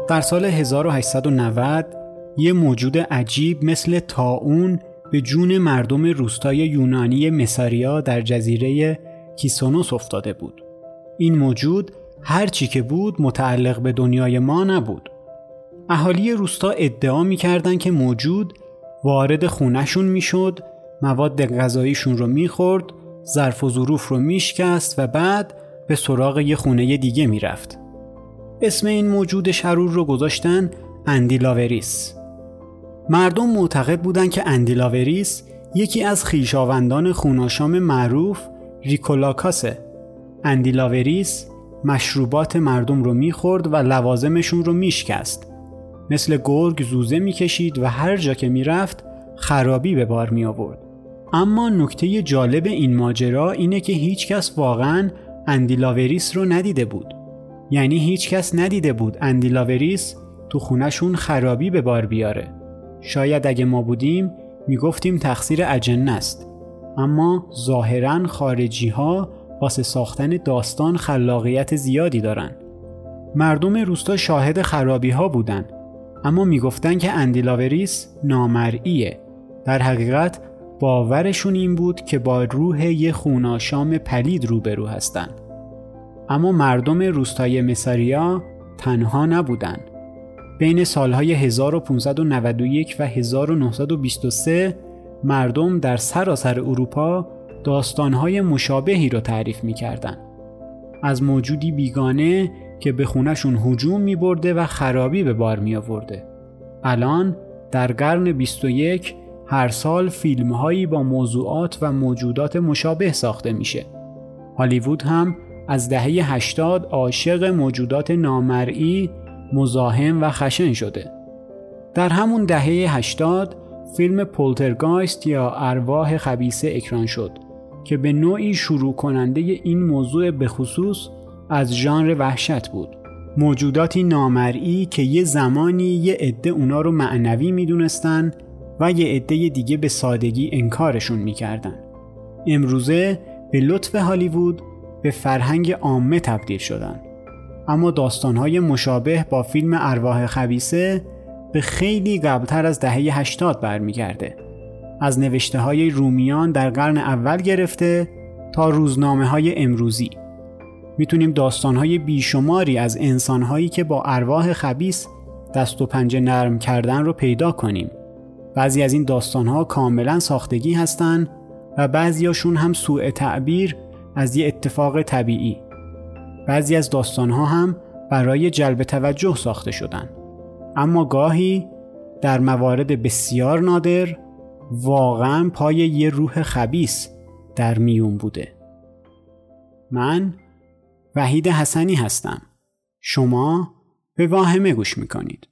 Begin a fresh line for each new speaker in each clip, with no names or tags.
در سال 1890 یه موجود عجیب مثل طاعون به جون مردم روستای یونانی مساریا در جزیره کیسونوس افتاده بود. این موجود هر چی که بود متعلق به دنیای ما نبود. اهالی روستا ادعا می‌کردن که موجود وارد خونه‌شون میشد، مواد غذاییشون رو میخورد، ظرف و ظروف رو میشکست و بعد به سراغ یه خونه دیگه میرفت. اسم این موجود شرور رو گذاشتن اندیلاوریس. مردم معتقد بودن که اندیلاوریس یکی از خویشاوندان خوناشام معروف ریکولاکاسه. اندیلاوریس مشروبات مردم رو میخورد و لوازمشون رو میشکست. مثل گرگ زوزه میکشید و هر جا که میرفت خرابی به بار می آورد. اما نکته جالب این ماجرا اینه که هیچ کس واقعاً اندیلاوریس رو ندیده بود. یعنی هیچ کس ندیده بود اندیلاوریس تو خونه‌شون خرابی به بار بیاره. شاید اگه ما بودیم میگفتیم تقصیر اجنه است. اما ظاهراً خارجی‌ها واسه ساختن داستان خلاقیت زیادی دارن. مردم روستا شاهد خرابی‌ها بودن، اما میگفتن که اندیلاوریس نامرئیه. در حقیقت باورشون این بود که با روح یه خوناشام پلید روبرو هستن. اما مردم روستای مساریا تنها نبودن. بین سالهای 1591 و 1923 مردم در سراسر اروپا داستانهای مشابهی رو تعریف می‌کردن. از موجودی بیگانه که به خونه‌شون هجوم می‌برده و خرابی به بار می‌آورده. الان در قرن 21 هر سال فیلم‌هایی با موضوعات و موجودات مشابه ساخته میشه. هالیوود هم از دهه 80 عاشق موجودات نامرئی، مزاحم و خشن شده. در همون دهه 80 فیلم پولترگایست یا ارواح خبیثه اکران شد که به نوعی شروع کننده این موضوع به خصوص از ژانر وحشت بود. موجوداتی نامرئی که یه زمانی یه عده اونا رو معنوی میدونستن و یه عده دیگه به سادگی انکارشون میکردن. امروزه به لطف هالیوود به فرهنگ عامه تبدیل شدن. اما داستانهای مشابه با فیلم ارواح خبیثه به خیلی قبلتر از دهه 80 برمیگرده. از نوشته‌های رومیان در قرن اول گرفته تا روزنامه‌های امروزی. میتونیم داستان‌های بیشماری از انسان‌هایی که با ارواح خبیث دست و پنجه نرم کردن رو پیدا کنیم. بعضی از این داستان‌ها کاملاً ساختگی هستن و بعضیاشون هم سوء تعبیر از یه اتفاق طبیعی. بعضی از داستان‌ها هم برای جلب توجه ساخته شدن. اما گاهی در موارد بسیار نادر واقعاً پای یه روح خبیث در میون بوده. من وحید حسنی هستم. شما به واهمه گوش میکنید.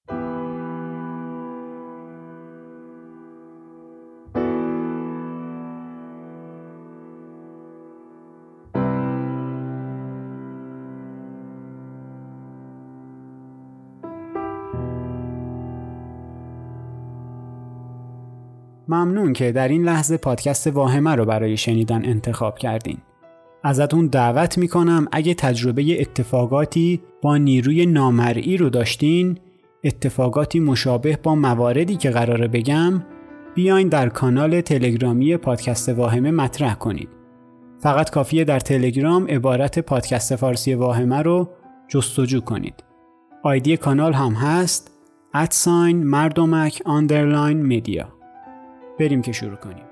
ممنون که در این لحظه پادکست واهمه رو برای شنیدن انتخاب کردین. ازتون دعوت میکنم اگه تجربه اتفاقاتی با نیروی نامرئی رو داشتین، اتفاقاتی مشابه با مواردی که قراره بگم، بیاین در کانال تلگرامی پادکست واهمه مطرح کنید. فقط کافیه در تلگرام عبارت پادکست فارسی واهمه رو جستجو کنید. آیدی کانال هم هست @mardomak_media. بریم که شروع کنیم.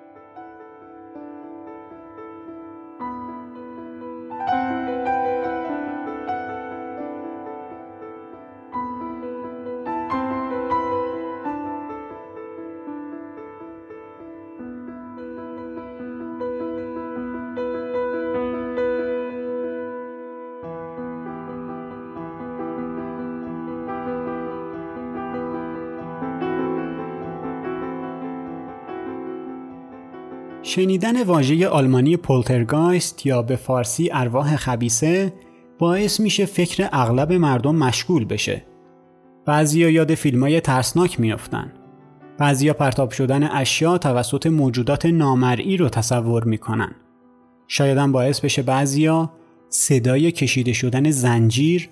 شنیدن واژه آلمانی پولترگایست یا به فارسی ارواح خبیثه باعث میشه فکر اغلب مردم مشغول بشه. بعضیا یاد فیلمای ترسناک میافتن. بعضیا پرتاب شدن اشیا توسط موجودات نامرئی رو تصور میکنن. شاید هم باعث بشه بعضیا صدای کشیده شدن زنجیر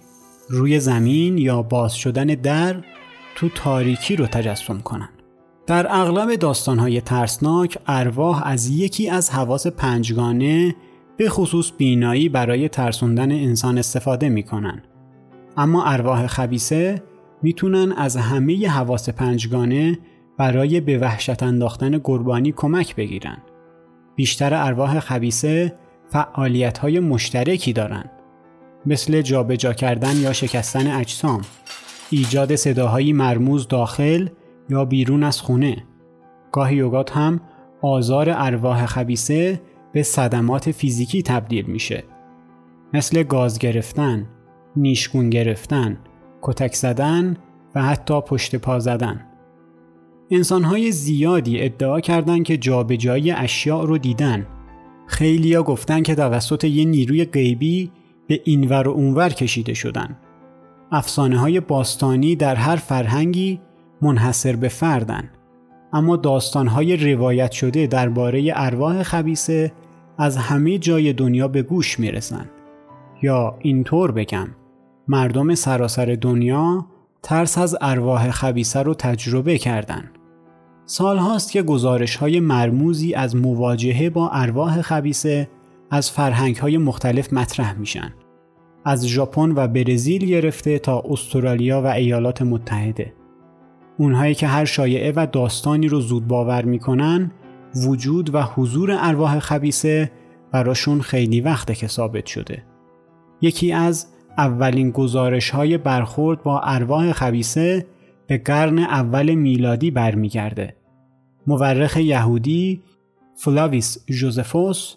روی زمین یا باز شدن در تو تاریکی رو تجسم کنن. در اغلب داستان‌های ترسناک ارواح از یکی از حواس پنجگانه به خصوص بینایی برای ترسوندن انسان استفاده می‌کنن. اما ارواح خبیثه میتونن از همه حواس پنجگانه برای به وحشت انداختن قربانی کمک بگیرن. بیشتر ارواح خبیثه فعالیت‌های مشترکی دارن، مثل جابجا کردن یا شکستن اجسام، ایجاد صداهای مرموز داخل یا بیرون از خونه. گاهی اوقات هم آزار ارواح خبیثه به صدمات فیزیکی تبدیل میشه، مثل گاز گرفتن، نیشگون گرفتن، کتک زدن و حتی پشت پا زدن. انسان‌های زیادی ادعا کردن که جابجایی اشیاء رو دیدن. خیلیا گفتن که توسط یه نیروی غیبی به اینور و اونور کشیده شدن. افسانه‌های باستانی در هر فرهنگی منحصر به فردن، اما داستان‌های روایت شده درباره ارواح خبیثه از همه جای دنیا به گوش میرسن. یا اینطور بگم، مردم سراسر دنیا ترس از ارواح خبیثه رو تجربه کردن. سال هاست که گزارش‌های مرموزی از مواجهه با ارواح خبیثه از فرهنگ‌های مختلف مطرح میشن. از ژاپن و برزیل گرفته تا استرالیا و ایالات متحده. اونهایی که هر شایعه و داستانی رو زود باور میکنن، وجود و حضور ارواح خبیثه براشون خیلی وقته که ثابت شده. یکی از اولین گزارش‌های برخورد با ارواح خبیثه به قرن اول میلادی برمیگرده. مورخ یهودی فلاویوس جوزفوس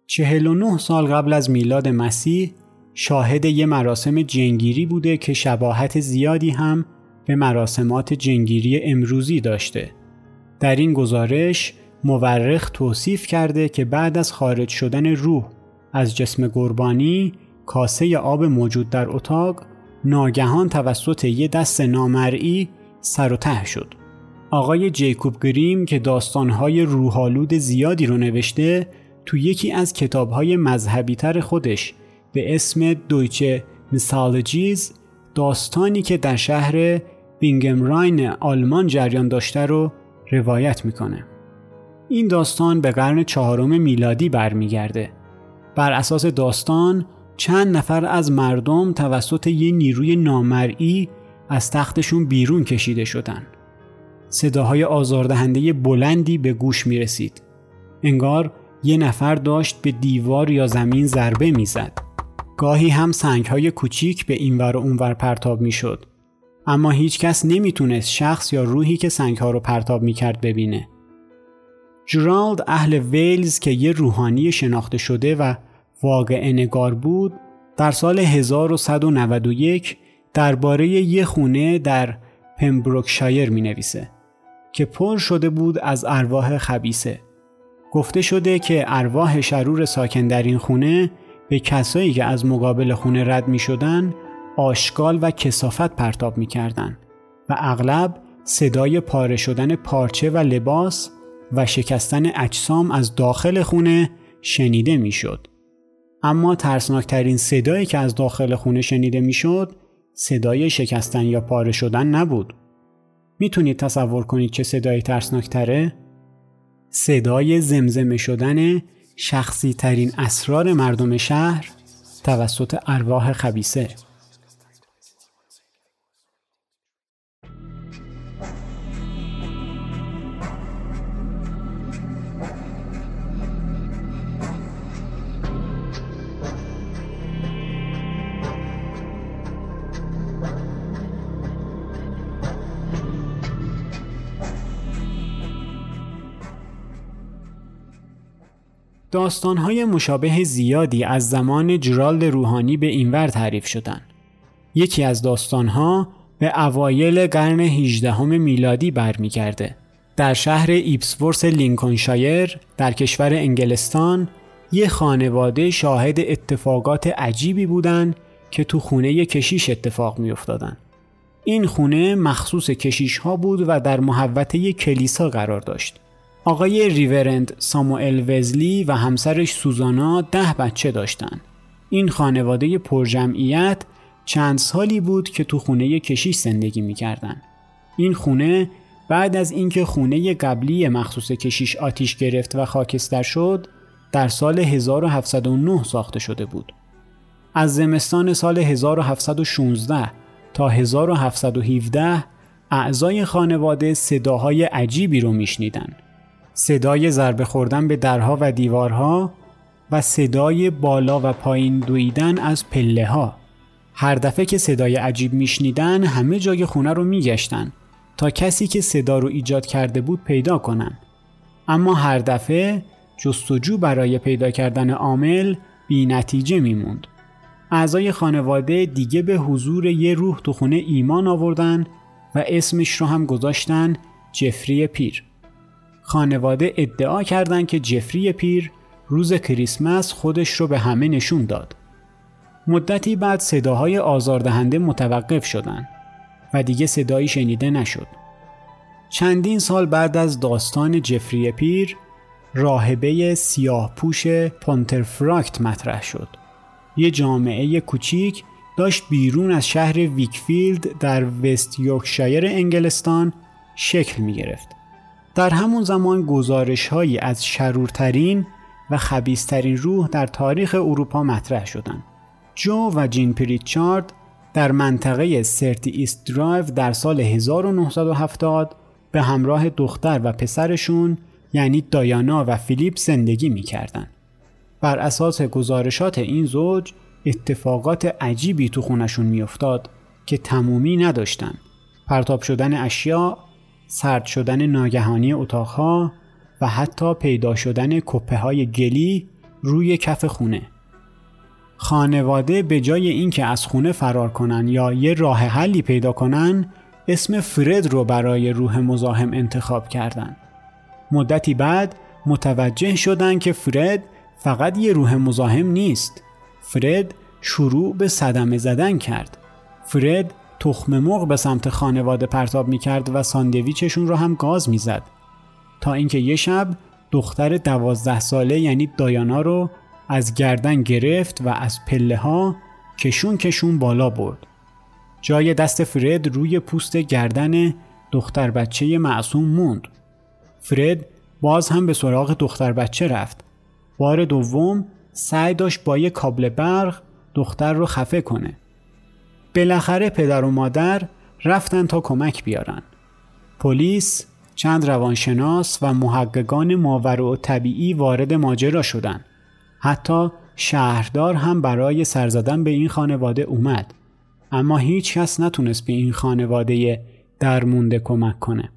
49 سال قبل از میلاد مسیح شاهد یه مراسم جنگیری بوده که شباهت زیادی هم به مراسمات جنگیری امروزی داشته. در این گزارش مورخ توصیف کرده که بعد از خارج شدن روح از جسم قربانی، کاسه آب موجود در اتاق ناگهان توسط یه دست نامرئی سر و ته شد. آقای جیکوب گریم که داستانهای روح‌آلود زیادی رو نوشته، تو یکی از کتابهای مذهبی تر خودش به اسم دویچه میثولوژیز داستانی که در شهر بینگمراین آلمان جریان داشته رو روایت میکنه. این داستان به قرن 4 میلادی برمیگرده. بر اساس داستان چند نفر از مردم توسط یه نیروی نامرئی از تختشون بیرون کشیده شدن. صداهای آزاردهنده بلندی به گوش می رسید. انگار یه نفر داشت به دیوار یا زمین ضربه می زد. گاهی هم سنگهای کوچیک به اینور و اونور پرتاب می شد. اما هیچ کس نمی تونست شخص یا روحی که سنگها رو پرتاب می کرد ببینه. جرالد اهل ویلز که یه روحانی شناخته شده و واقعه نگار بود، در سال 1191 درباره یه خونه در پمبروکشایر می نویسه که پر شده بود از ارواح خبیثه. گفته شده که ارواح شرور ساکن در این خونه به کسایی که از مقابل خونه رد می شدن آشغال و کثافت پرتاب می کردن و اغلب صدای پاره شدن پارچه و لباس و شکستن اجسام از داخل خونه شنیده می شد. اما ترسناکترین صدایی که از داخل خونه شنیده می شد صدای شکستن یا پاره شدن نبود. میتونید تصور کنید چه صدایی ترسناکتره؟ صدای زمزمه شدن شخصی ترین اسرار مردم شهر توسط ارواح خبیثه. داستان‌های مشابه زیادی از زمان جرالد روحانی به اینور تعریف شدن. یکی از داستان‌ها به اوایل قرن 18 میلادی برمیگرده. در شهر ایپسورث لینکولنشایر در کشور انگلستان یه خانواده شاهد اتفاقات عجیبی بودن که تو خونه کشیش اتفاق می‌افتادن. این خونه مخصوص کشیش‌ها بود و در محوطه کلیسا قرار داشت. آقای ریورند ساموئل وزلی و همسرش سوزانا 10 بچه داشتن. این خانواده پرجمعیت چند سالی بود که تو خونه کشیش زندگی می‌کردن. این خونه بعد از اینکه خونه قبلی مخصوص کشیش آتیش گرفت و خاکستر شد، در سال 1709 ساخته شده بود. از زمستان سال 1716 تا 1717 اعضای خانواده صداهای عجیبی رو میشنیدن. صدای ضربه خوردن به درها و دیوارها و صدای بالا و پایین دویدن از پله ها. هر دفعه که صدای عجیب میشنیدن همه جای خونه رو میگشتن تا کسی که صدا رو ایجاد کرده بود پیدا کنن. اما هر دفعه جستجو برای پیدا کردن عامل بی نتیجه میموند. اعضای خانواده دیگه به حضور یه روح تو خونه ایمان آوردن و اسمش رو هم گذاشتن جفری پیر. خانواده ادعا کردن که جفری پیر روز کریسمس خودش رو به همه نشون داد. مدتی بعد صداهای آزاردهنده متوقف شدن و دیگه صدایی شنیده نشد. چندین سال بعد از داستان جفری پیر، راهبه سیاه پوش پونترفراکت مطرح شد. یه جامعه کوچیک داشت بیرون از شهر ویکفیلد در وست یورکشایر انگلستان شکل می گرفت. در همون زمان گزارش‌هایی از شرورترین و خبیث‌ترین روح در تاریخ اروپا مطرح شدند. جو و جین پریچارد در منطقه سرتی ایست درایو در سال 1970 به همراه دختر و پسرشون یعنی دایانا و فیلیپ زندگی می‌کردند. بر اساس گزارشات این زوج اتفاقات عجیبی تو خونشون میافتاد که تمومی نداشتن. پرتاب شدن اشیاء، سرد شدن ناگهانی اتاقها و حتی پیدا شدن کپه‌های گلی روی کف خونه. خانواده به جای اینکه از خونه فرار کنن یا یه راه حلی پیدا کنن، اسم فرد رو برای روح مزاحم انتخاب کردن. مدتی بعد متوجه شدن که فرد فقط یه روح مزاحم نیست. فرد شروع به صدمه زدن کرد. فرد تخم مرغ به سمت خانواده پرتاب می‌کرد و ساندویچشون رو هم گاز می‌زد. تا اینکه یه شب دختر 12 ساله یعنی دایانا رو از گردن گرفت و از پله‌ها کشون بالا برد. جای دست فرد روی پوست گردن دختر بچه معصوم موند. فرد باز هم به سراغ دختر بچه رفت. بار دوم سعی داشت با یک کابل برق دختر رو خفه کنه. بالاخره پدر و مادر رفتن تا کمک بیارن. پلیس، چند روانشناس و محققان ماورالطبیعی وارد ماجرا شدن. حتی شهردار هم برای سر زدن به این خانواده اومد. اما هیچ کس نتونست به این خانواده درمونده کمک کنه.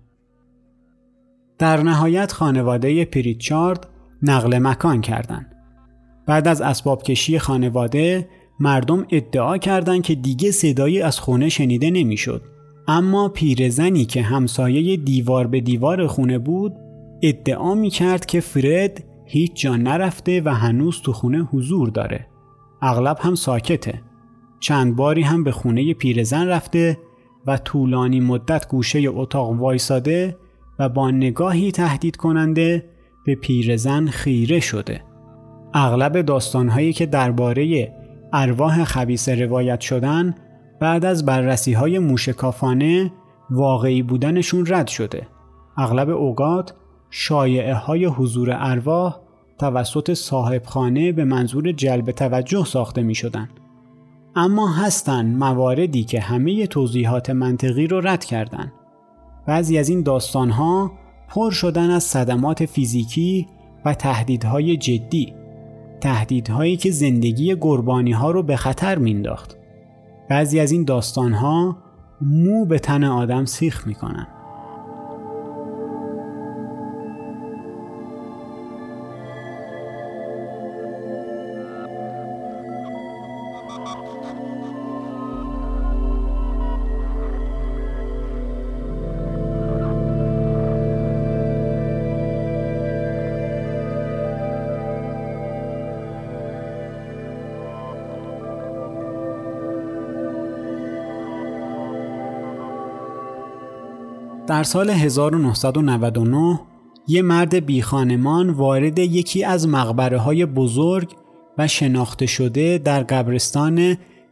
در نهایت خانواده پریچارد نقل مکان کردن. بعد از اسباب کشی خانواده، مردم ادعا کردند که دیگه صدایی از خونه شنیده نمیشد. اما پیرزنی که همسایه دیوار به دیوار خونه بود، ادعا میکرد که فرد هیچ جا نرفته و هنوز تو خونه حضور داره. اغلب هم ساکته. چند باری هم به خونه پیرزن رفته و طولانی مدت گوشه اتاق وایساده و با نگاهی تهدید کننده به پیرزن خیره شده. اغلب داستانهایی که درباره ارواح خبیثه روایت شدن بعد از بررسی‌های موشکافانه واقعی بودنشون رد شده. اغلب اوقات شایعه‌های حضور ارواح توسط صاحبخانه به منظور جلب توجه ساخته می‌شدن. اما هستن مواردی که همه توضیحات منطقی رو رد کردن. بعضی از این داستان‌ها پر شدن از صدمات فیزیکی و تهدیدهای جدی. تهدیدهایی که زندگی قربانی‌ها رو به خطر مینداخت. بعضی از این داستان‌ها مو به تن آدم سیخ میکنن. در سال 1999 یه مرد بیخانمان وارد یکی از مقبره‌های بزرگ و شناخته شده در قبرستان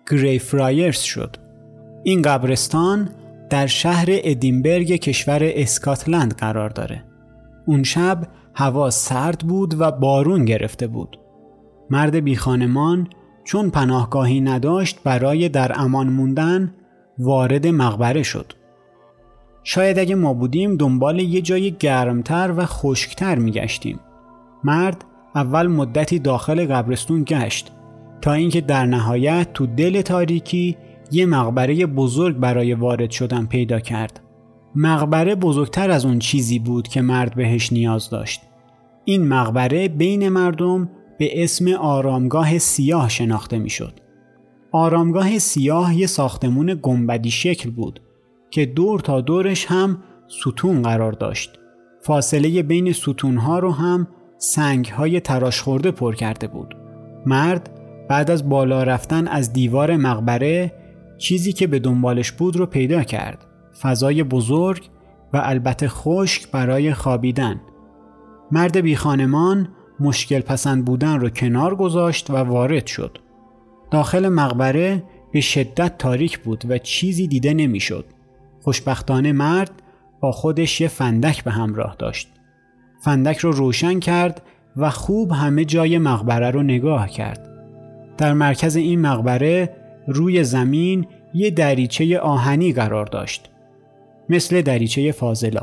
گریفرایرز شد. این قبرستان در شهر ادینبرگ کشور اسکاتلند قرار داره. اون شب هوا سرد بود و بارون گرفته بود. مرد بی خانمان چون پناهگاهی نداشت برای در امان موندن وارد مقبره شد. شاید اگه ما بودیم دنبال یه جای گرمتر و خشکتر میگشتیم. مرد اول مدتی داخل قبرستون گشت تا اینکه در نهایت تو دل تاریکی یه مقبره بزرگ برای وارد شدن پیدا کرد. مقبره بزرگتر از اون چیزی بود که مرد بهش نیاز داشت. این مقبره بین مردم به اسم آرامگاه سیاه شناخته میشد. آرامگاه سیاه یه ساختمون گنبدی شکل بود که دور تا دورش هم ستون قرار داشت. فاصله بین ستونها رو هم سنگ‌های تراش خورده پر کرده بود. مرد بعد از بالا رفتن از دیوار مقبره چیزی که به دنبالش بود رو پیدا کرد. فضای بزرگ و البته خشک برای خوابیدن. مرد بی خانمان مشکل پسند بودن رو کنار گذاشت و وارد شد. داخل مقبره به شدت تاریک بود و چیزی دیده نمیشد. خوشبختانه مرد با خودش یه فندک به همراه داشت. فندک رو روشن کرد و خوب همه جای مقبره رو نگاه کرد. در مرکز این مقبره روی زمین یه دریچه آهنی قرار داشت، مثل دریچه فاضلا.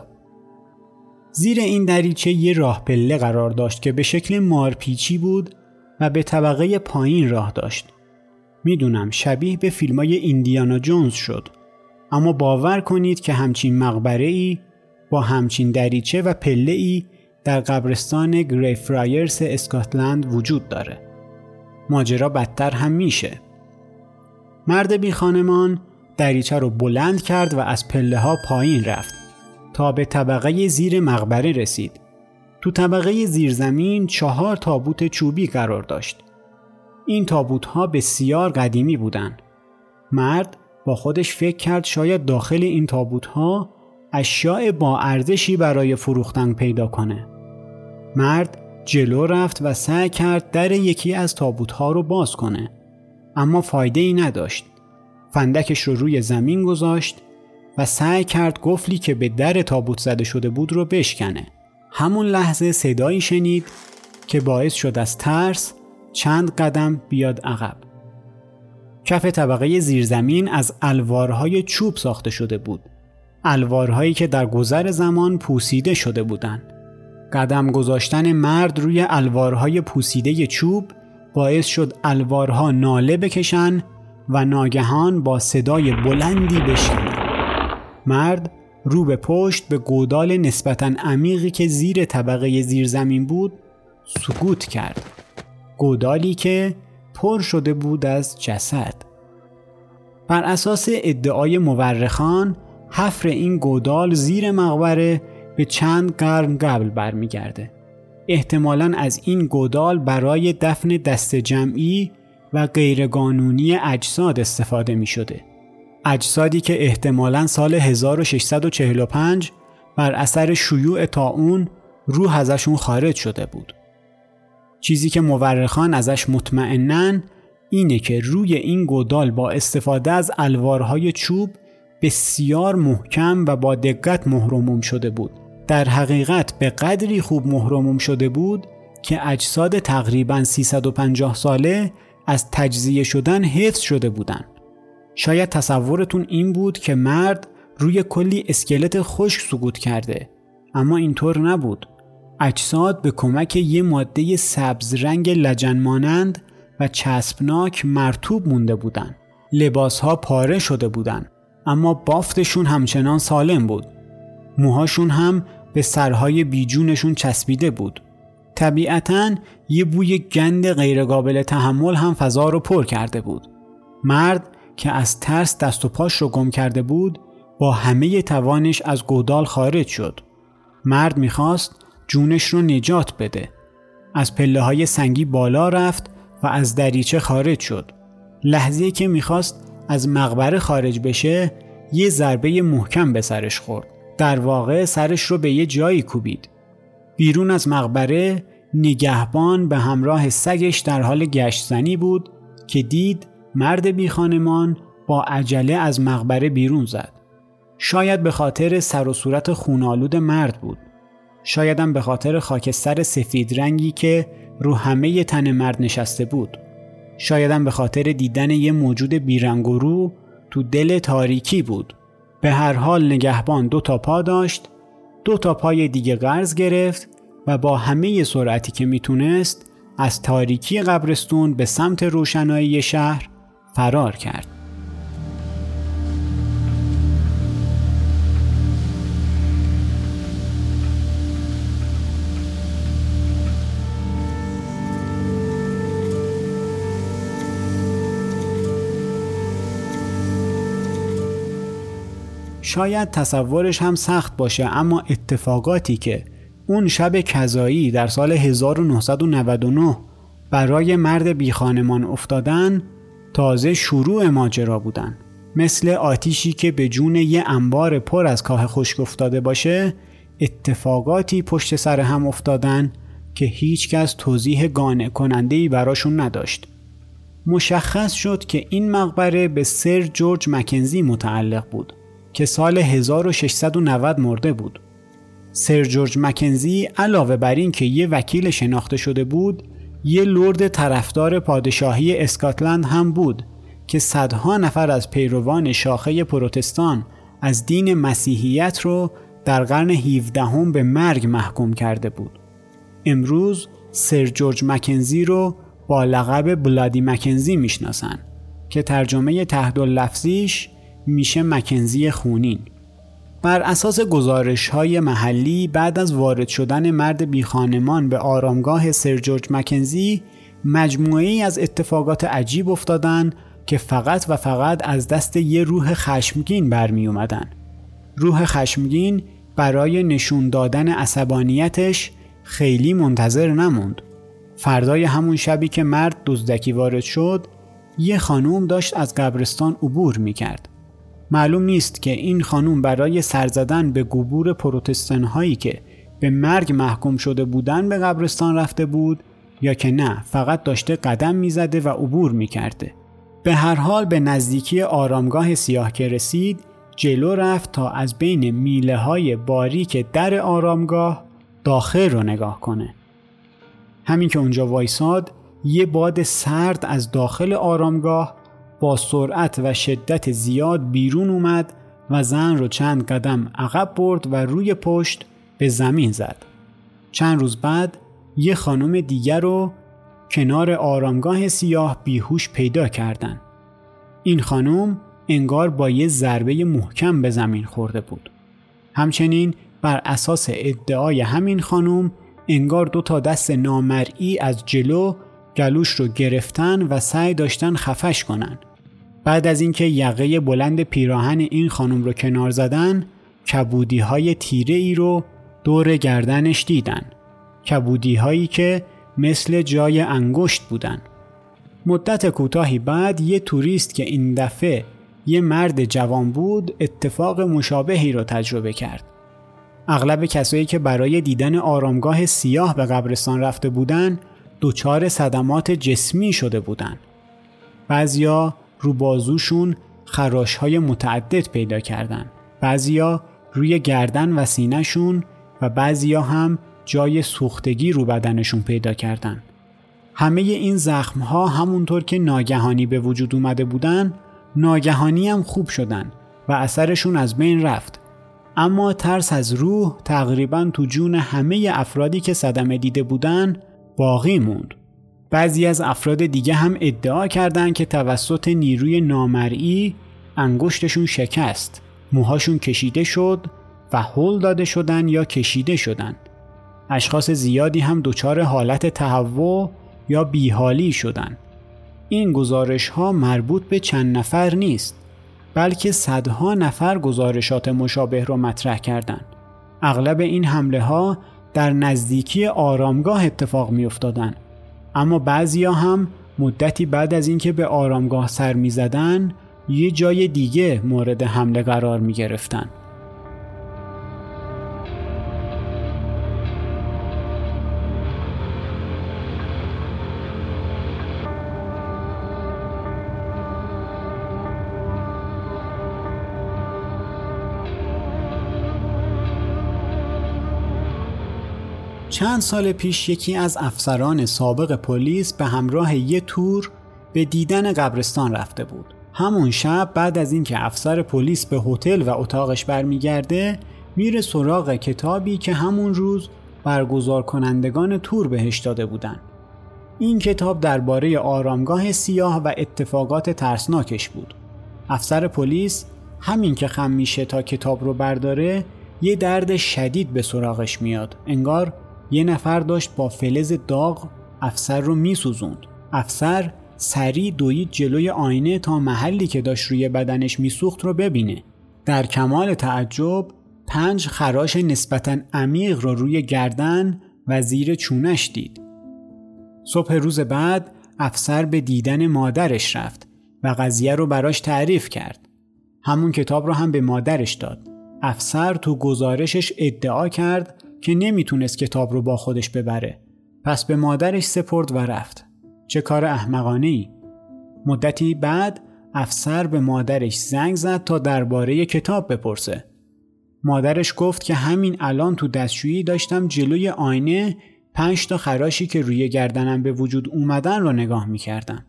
زیر این دریچه یه راه پله قرار داشت که به شکل مارپیچی بود و به طبقه پایین راه داشت. میدونم شبیه به فیلمای ایندیانا جونز شد، اما باور کنید که همچین مقبره‌ای با همچین دریچه و پله‌ای در قبرستان گریفرایرز اسکاتلند وجود داره. ماجرا بدتر هم میشه. مرد بی خانمان دریچه رو بلند کرد و از پله ها پایین رفت تا به طبقه زیر مقبره رسید. تو طبقه زیرزمین 4 تابوت چوبی قرار داشت. این تابوت ها بسیار قدیمی بودن. مرد با خودش فکر کرد شاید داخل این تابوت ها اشیاء با ارزشی برای فروختن پیدا کنه. مرد جلو رفت و سعی کرد در یکی از تابوت ها رو باز کنه، اما فایده ای نداشت. فندکش رو روی زمین گذاشت و سعی کرد قفلی که به در تابوت زده شده بود رو بشکنه. همون لحظه صدایی شنید که باعث شد از ترس چند قدم بیاد عقب. کف طبقه زیرزمین از الوارهای چوب ساخته شده بود. الوارهایی که در گذر زمان پوسیده شده بودند. قدم گذاشتن مرد روی الوارهای پوسیده چوب باعث شد الوارها ناله بکشن و ناگهان با صدای بلندی بشکنن. مرد رو به پشت به گودال نسبتاً عمیقی که زیر طبقه زیرزمین بود سکوت کرد. گودالی که پر شده بود از جسد. بر اساس ادعای مورخان حفر این گودال زیر مقبره به چند قرن قبل برمیگرده. احتمالاً از این گودال برای دفن دست جمعی و غیرقانونی اجساد استفاده می شده. اجسادی که احتمالاً سال 1645 بر اثر شیوع طاعون روح ازشون خارج شده بود. چیزی که مورخان ازش مطمئنن اینه که روی این گودال با استفاده از الوارهای چوب بسیار محکم و با دقت مهرموم شده بود. در حقیقت به قدری خوب مهرموم شده بود که اجساد تقریباً 350 ساله از تجزیه شدن حفظ شده بودند. شاید تصورتون این بود که مرد روی کلی اسکلت خشک سقوط کرده، اما اینطور نبود. اجساد به کمک یه ماده سبز رنگ لجن مانند و چسبناک مرطوب مونده بودن. لباسها پاره شده بودن، اما بافتشون همچنان سالم بود. موهاشون هم به سرهای بیجونشون چسبیده بود. طبیعتاً یه بوی گند غیرقابل تحمل هم فضا رو پر کرده بود. مرد که از ترس دست و پاش رو گم کرده بود با همه توانش از گودال خارج شد. مرد میخواست جونش رو نجات بده. از پله‌های سنگی بالا رفت و از دریچه خارج شد. لحظه‌ای که میخواست از مقبره خارج بشه یه ضربه محکم به سرش خورد. در واقع سرش رو به یه جایی کوبید. بیرون از مقبره نگهبان به همراه سگش در حال گشت زنی بود که دید مرد بی خانمان با عجله از مقبره بیرون زد. شاید به خاطر سر و صورت خونالود مرد بود. شاید هم به خاطر خاکستر سفید رنگی که رو همه تن مرد نشسته بود. شاید هم به خاطر دیدن یه موجود بیرنگ و رو تو دل تاریکی بود. به هر حال نگهبان 2 پا داشت، 2 پای دیگه قرض گرفت و با همه سرعتی که میتونست از تاریکی قبرستون به سمت روشنایی شهر فرار کرد. شاید تصورش هم سخت باشه، اما اتفاقاتی که اون شب کذایی در سال 1999 برای مرد بی خانمان افتادن تازه شروع ماجرا بودن. مثل آتیشی که به جون یه انبار پر از کاه خشک افتاده باشه، اتفاقاتی پشت سر هم افتادن که هیچ کس توضیح قانع کننده‌ای براشون نداشت. مشخص شد که این مقبره به سر جورج مکنزی متعلق بود که سال 1690 مرده بود. سر جورج مکنزی علاوه بر این که یه وکیل شناخته شده بود، یه لرد طرفدار پادشاهی اسکاتلند هم بود که صدها نفر از پیروان شاخه پروتستان از دین مسیحیت رو در قرن 17 به مرگ محکوم کرده بود. امروز سر جورج مکنزی رو با لقب بلادی مکنزی میشناسن که ترجمه تحت‌اللفظیش میشه مکنزی خونین. بر اساس گزارش‌های محلی بعد از وارد شدن مرد بی خانمان به آرامگاه سر جورج مکنزی، مجموعه‌ای از اتفاقات عجیب افتادن که فقط و فقط از دست یه روح خشمگین برمی اومدن. روح خشمگین برای نشون دادن عصبانیتش خیلی منتظر نموند. فردای همون شبی که مرد دزدکی وارد شد، یه خانوم داشت از قبرستان عبور می‌کرد. معلوم نیست که این خانوم برای سر زدن به قبور پروتستان هایی که به مرگ محکوم شده بودن به قبرستان رفته بود یا که نه فقط داشته قدم میزده و عبور میکرده. به هر حال به نزدیکی آرامگاه سیاه که رسید، جلو رفت تا از بین میله های باریک در آرامگاه داخل رو نگاه کنه. همین که اونجا وایساد، یه باد سرد از داخل آرامگاه با سرعت و شدت زیاد بیرون اومد و زن رو چند قدم عقب برد و روی پشت به زمین زد. چند روز بعد یه خانم دیگر رو کنار آرامگاه سیاه بیهوش پیدا کردن. این خانم انگار با یه ضربه محکم به زمین خورده بود. همچنین بر اساس ادعای همین خانم انگار 2 دست نامرئی از جلو گلوش رو گرفتن و سعی داشتن خفش کنن. بعد از اینکه یقه بلند پیراهن این خانم رو کنار زدن، کبودی‌های تیره‌ای رو دور گردنش دیدن. کبودی‌هایی که مثل جای انگشت بودن. مدت کوتاهی بعد یه توریست که این دفعه یه مرد جوان بود، اتفاق مشابهی رو تجربه کرد. اغلب کسایی که برای دیدن آرامگاه سیاه به قبرستان رفته بودن، دچار صدمات جسمی شده بودن. بعضیا رو بازوشون خراش‌های متعدد پیدا کردن. بعضیا روی گردن و سینه‌شون و بعضیا هم جای سوختگی رو بدنشون پیدا کردن. همه این زخم‌ها همونطور که ناگهانی به وجود اومده بودن، ناگهانی هم خوب شدن و اثرشون از بین رفت. اما ترس از روح تقریباً تو جون همه افرادی که صدمه دیده بودن باقی موند. بعضی از افراد دیگه هم ادعا کردند که توسط نیروی نامرئی انگشتشون شکست، موهاشون کشیده شد و هل داده شدن یا کشیده شدن. اشخاص زیادی هم دچار حالت تهوع یا بیحالی شدن. این گزارش ها مربوط به چند نفر نیست، بلکه صدها نفر گزارشات مشابه رو مطرح کردند. اغلب این حمله ها در نزدیکی آرامگاه اتفاق می افتادن. اما بعضیا هم مدتی بعد از اینکه به آرامگاه سر می زدن، یه جای دیگه مورد حمله قرار می گرفتن. چند سال پیش یکی از افسران سابق پلیس به همراه یه تور به دیدن قبرستان رفته بود. همون شب بعد از اینکه افسر پلیس به هتل و اتاقش برمیگرده، میره سراغ کتابی که همون روز برگزار کنندگان تور بهش داده بودن. این کتاب درباره آرامگاه سیاه و اتفاقات ترسناکش بود. افسر پلیس همین که خم میشه تا کتاب رو برداره، یه درد شدید به سراغش میاد. انگار یه نفر داشت با فلز داغ افسر رو میسوزوند. افسر سریع دوید جلوی آینه تا محلی که داشت روی بدنش میسوخت رو ببینه. در کمال تعجب 5 خراش نسبتاً عمیق رو روی گردن و زیر چونش دید. صبح روز بعد افسر به دیدن مادرش رفت و قضیه رو براش تعریف کرد. همون کتاب رو هم به مادرش داد. افسر تو گزارشش ادعا کرد که نمیتونست کتاب رو با خودش ببره. پس به مادرش سپرد و رفت. چه کار احمقانه‌ای. مدتی بعد افسر به مادرش زنگ زد تا درباره کتاب بپرسه. مادرش گفت که همین الان تو دستشویی داشتم جلوی آینه 5 تا خراشی که روی گردنم به وجود اومدن رو نگاه می‌کردم.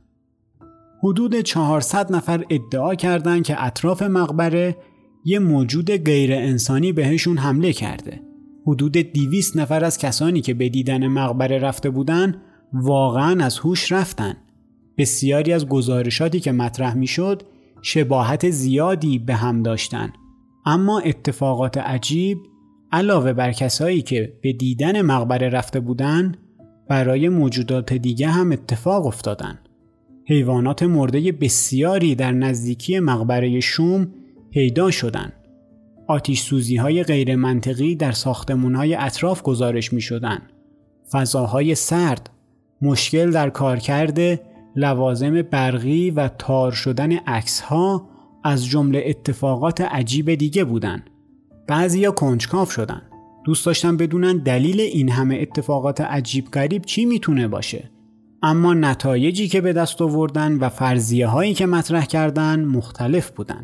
حدود 400 نفر ادعا کردند که اطراف مقبره یه موجود غیر انسانی بهشون حمله کرده. حدود 200 نفر از کسانی که به دیدن مقبره رفته بودن واقعاً از هوش رفتن. بسیاری از گزارشاتی که مطرح میشد شباهت زیادی به هم داشتن. اما اتفاقات عجیب علاوه بر کسایی که به دیدن مقبره رفته بودن، برای موجودات دیگه هم اتفاق افتادن. حیوانات مرده بسیاری در نزدیکی مقبره شوم پیدا شدن. آتش سوزی های غیر منطقی در ساختمون های اطراف گزارش می شدن. فضاهای سرد، مشکل در کارکرد لوازم برقی و تار شدن عکس ها از جمله اتفاقات عجیب دیگه بودن. بعضیا کنجکاو شدن. دوست داشتن بدونن دلیل این همه اتفاقات عجیب غریب چی میتونه باشه. اما نتایجی که به دست آوردن و فرضیه هایی که مطرح کردن مختلف بودن.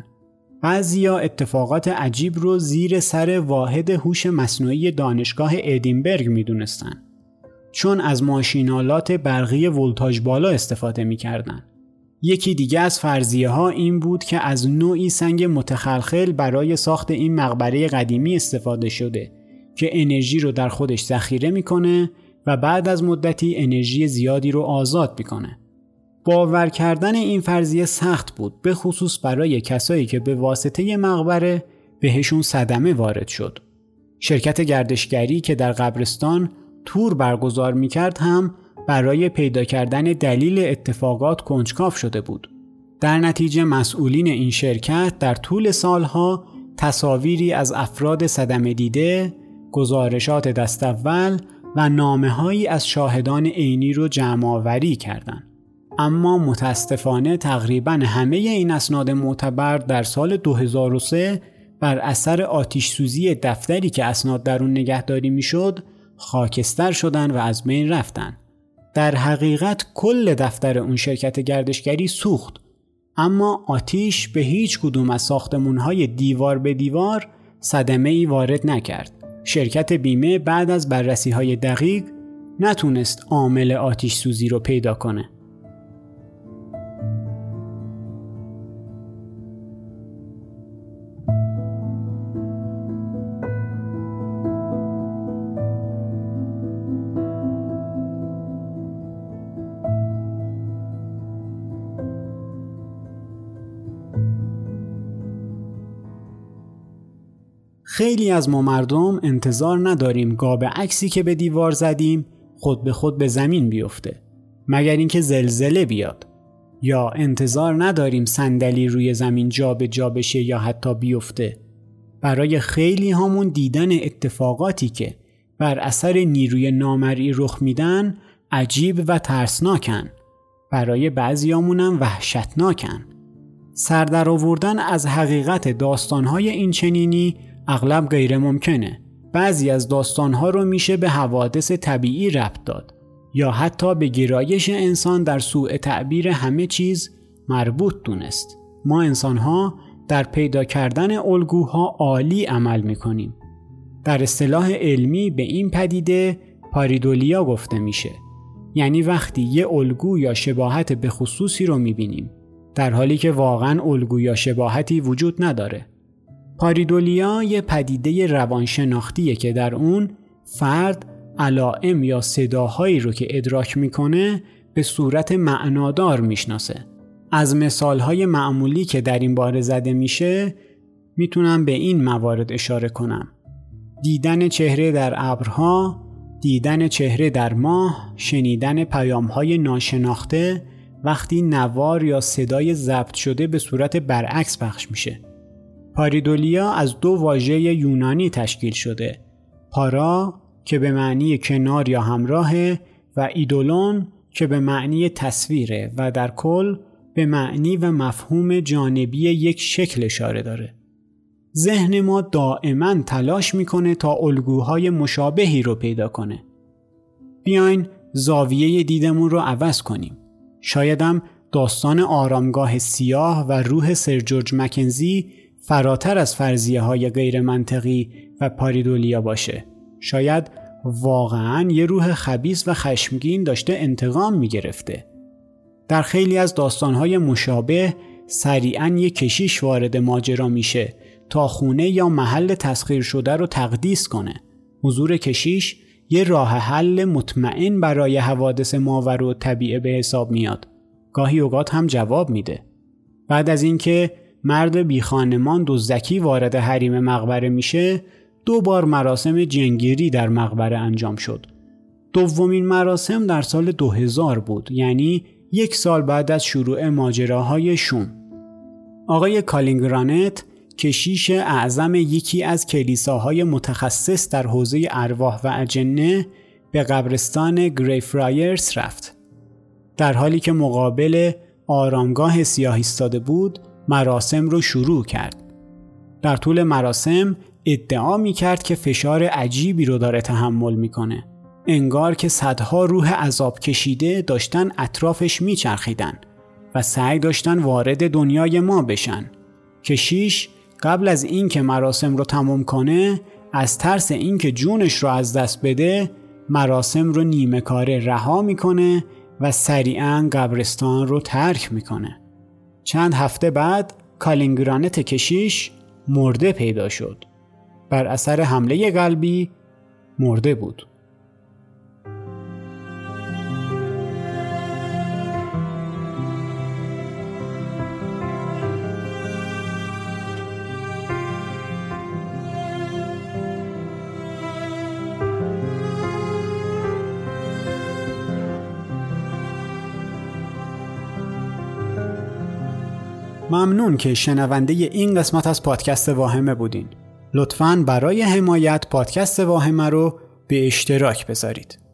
بعضیا اتفاقات عجیب رو زیر سر واحد هوش مصنوعی دانشگاه ادینبرگ میدونستن، چون از ماشینالات برقی ولتاژ بالا استفاده میکردن. یکی دیگه از فرضیه ها این بود که از نوعی سنگ متخلخل برای ساخت این مقبره قدیمی استفاده شده که انرژی رو در خودش ذخیره میکنه و بعد از مدتی انرژی زیادی رو آزاد میکنه. باور کردن این فرضیه سخت بود، به خصوص برای کسایی که به واسطه مقبره بهشون صدمه وارد شد. شرکت گردشگری که در قبرستان تور برگزار میکرد هم برای پیدا کردن دلیل اتفاقات کنجکاو شده بود. در نتیجه مسئولین این شرکت در طول سالها تصاویری از افراد صدمه دیده، گزارشات دست اول و نامه‌هایی از شاهدان عینی رو جمع آوری کردند. اما متاسفانه تقریباً همه این اسناد معتبر در سال 2003 بر اثر آتش سوزی دفتری که اسناد در اون نگهداری میشد خاکستر شدن و از بین رفتن. در حقیقت کل دفتر اون شرکت گردشگری سوخت، اما آتش به هیچ کدوم از ساختمان‌های دیوار به دیوار صدمه‌ای وارد نکرد. شرکت بیمه بعد از بررسی‌های دقیق نتونست عامل آتش سوزی رو پیدا کنه. خیلی از ما مردم انتظار نداریم قاب عکسی که به دیوار زدیم خود به خود به زمین بیفته، مگر اینکه زلزله بیاد. یا انتظار نداریم صندلی روی زمین جا به جا بشه یا حتی بیفته. برای خیلی همون دیدن اتفاقاتی که بر اثر نیروی نامرئی رخ میدن عجیب و ترسناکن. برای بعضیامون هم وحشتناکن. سر در آوردن از حقیقت داستان‌های این چنینی اغلب غیر ممکنه. بعضی از داستان‌ها رو میشه به حوادث طبیعی ربط داد یا حتی به گرایش انسان در سوء تعبیر همه چیز مربوط دونست. ما انسان‌ها در پیدا کردن الگوها عالی عمل میکنیم. در اصطلاح علمی به این پدیده پاریدولیا گفته میشه. یعنی وقتی یه الگو یا شباهت به خصوصی رو میبینیم در حالی که واقعاً الگو یا شباهتی وجود نداره. پاریدولیا یه پدیده روانشناختیه که در اون فرد علائم یا صداهایی رو که ادراک میکنه به صورت معنادار میشناسه. از مثالهای معمولی که در این باره زده میشه میتونم به این موارد اشاره کنم: دیدن چهره در ابرها، دیدن چهره در ماه، شنیدن پیامهای ناشناخته وقتی نوار یا صدای ضبط شده به صورت برعکس پخش میشه. پاریدولیا از دو واژه یونانی تشکیل شده: پارا که به معنی کنار یا همراهه و ایدولون که به معنی تصویره و در کل به معنی و مفهوم جانبی یک شکل اشاره داره. ذهن ما دائما تلاش میکنه تا الگوهای مشابهی رو پیدا کنه. بیاین زاویه دیدمون رو عوض کنیم. شایدم داستان آرامگاه سیاه و روح سر جورج مکنزی فراتر از فرضیه های غیر منطقی و پاریدولیا باشه. شاید واقعاً یه روح خبیث و خشمگین داشته انتقام میگرفته. در خیلی از داستانهای مشابه سریعاً یه کشیش وارد ماجرا میشه تا خونه یا محل تسخیر شده رو تقدیس کنه. حضور کشیش یه راه حل مطمئن برای حوادث ماورا الطبیعه به حساب میاد. گاهی اوقات هم جواب میده. بعد از اینکه مرد بی خانمان دزدکی وارد حریم مقبره میشه، 2 بار مراسم جنگیری در مقبره انجام شد. دومین مراسم در سال 2000 بود، یعنی 1 سال بعد از شروع ماجراهای شوم. آقای کالینگرانت کشیش اعظم یکی از کلیساهای متخصص در حوزه ارواح و اجنه به قبرستان گریفرایرز رفت. در حالی که مقابل آرامگاه سیاه ایستاده بود، مراسم رو شروع کرد. در طول مراسم ادعا می‌کرد که فشار عجیبی رو داره تحمل می‌کنه. انگار که صدها روح عذاب کشیده داشتن اطرافش میچرخیدن و سعی داشتن وارد دنیای ما بشن. کشیش قبل از این که مراسم رو تمام کنه، از ترس این که جونش رو از دست بده، مراسم رو نیمه کاره رها میکنه و سریعاً قبرستان رو ترک میکنه. چند هفته بعد کالینگرانت کشیش مرده پیدا شد. بر اثر حمله قلبی مرده بود. ممنون که شنونده این قسمت از پادکست واهمه بودین. لطفاً برای حمایت پادکست واهمه رو به اشتراک بذارید.